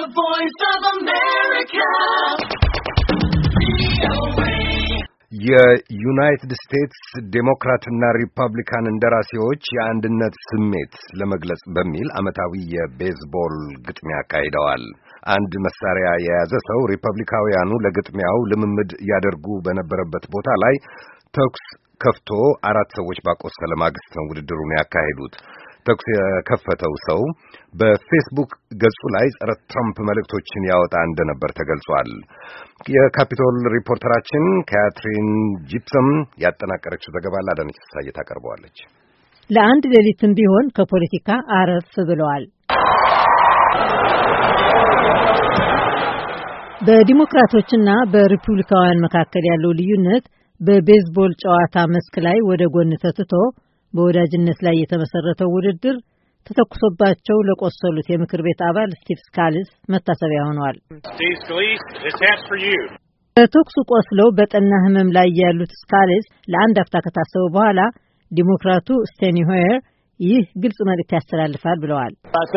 voice of America. የዩናይትድ ስቴትስ ዴሞክራትና ሪፐብሊካን እንደራሴዎች የአንድነት ስሜት ለመግለጽ በሚል ዓመታዊ የቤዝቦል ግጥሚያ አካሂደዋል። አንድ መሳሪያ የያዘ ሰው ሪፐብሊካውያኑ ለግጥሚያው ልምምድ ያደርጉ በነበረበት ቦታ ላይ ተኩስ ከፍቶ 4 ሰዎች ባቆሰለ ማግስት ነው ውድድሩን ያካሄዱት። ተኩስ የከፈተው ሰው በፌስቡክ ገጹ ላይ ጸረ ትራምፕ መልእክቶችን ያወጣ እንደነበር ተገልጿል። የካፒቶል ሪፖርተራችን ካትሪን ጂፕሰም ያጠናቀረችው ዘገባ ላዳነች ሳይታ ታቀርበዋለች። ለአንድ ሌሊትም ቢሆን ከፖለቲካ አረፍ ብለዋል። በዲሞክራቶችና በሪፑብሊካውያን መካከል ያለው ልዩነት በቤዝቦል ጨዋታ መስክ ላይ ወደ ጎን ተትቶ በወዳጅነት ላይ የተመሰረተው ውድድር ተተኩሶባቸው ለቆሰሉት የምክር ቤት አባል ስቲቭ ስካሊስ መታሰቢያ ሆኗል። በተኩሱ ቆስለው በጠና ሕመም ላይ ያሉት ስካሊስ ለአንድ አፍታ ከታሰቡ በኋላ ዲሞክራቱ ስቴኒ ሆየር ይህ ግልጽ መልእክት ያስተላልፋል ብለዋል።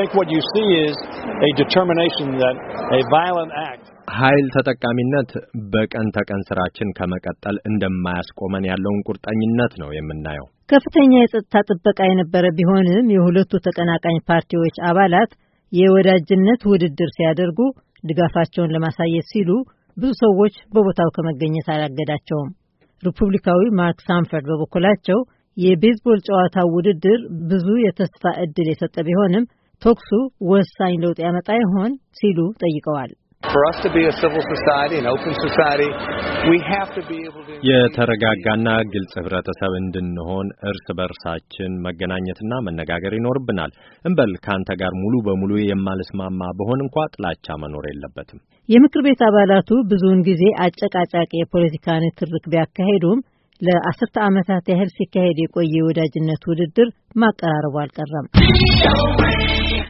ኃይል ተጠቃሚነት በቀን ተቀን ስራችን ከመቀጠል እንደማያስቆመን ያለውን ቁርጠኝነት ነው የምናየው። ከፍተኛ የጸጥታ ጥበቃ የነበረ ቢሆንም የሁለቱ ተቀናቃኝ ፓርቲዎች አባላት የወዳጅነት ውድድር ሲያደርጉ ድጋፋቸውን ለማሳየት ሲሉ ብዙ ሰዎች በቦታው ከመገኘት አላገዳቸውም። ሪፑብሊካዊ ማርክ ሳንፈርድ በበኩላቸው የቤዝቦል ጨዋታ ውድድር ብዙ የተስፋ ዕድል የሰጠ ቢሆንም ተኩሱ ወሳኝ ለውጥ ያመጣ ይሆን ሲሉ ጠይቀዋል። የተረጋጋና ግልጽ ህብረተሰብ እንድንሆን እርስ በርሳችን መገናኘትና መነጋገር ይኖርብናል። እንበል ካንተ ጋር ሙሉ በሙሉ የማልስማማ በሆን እንኳን ጥላቻ መኖር የለበትም። የምክር ቤት አባላቱ ብዙውን ጊዜ አጨቃጫቂ የፖለቲካ ንትርክ ቢያካሄዱም ለ10 ዓመታት ያህል ሲካሄድ የቆየ ወዳጅነት ውድድር ማቀራረቡ አልቀረም።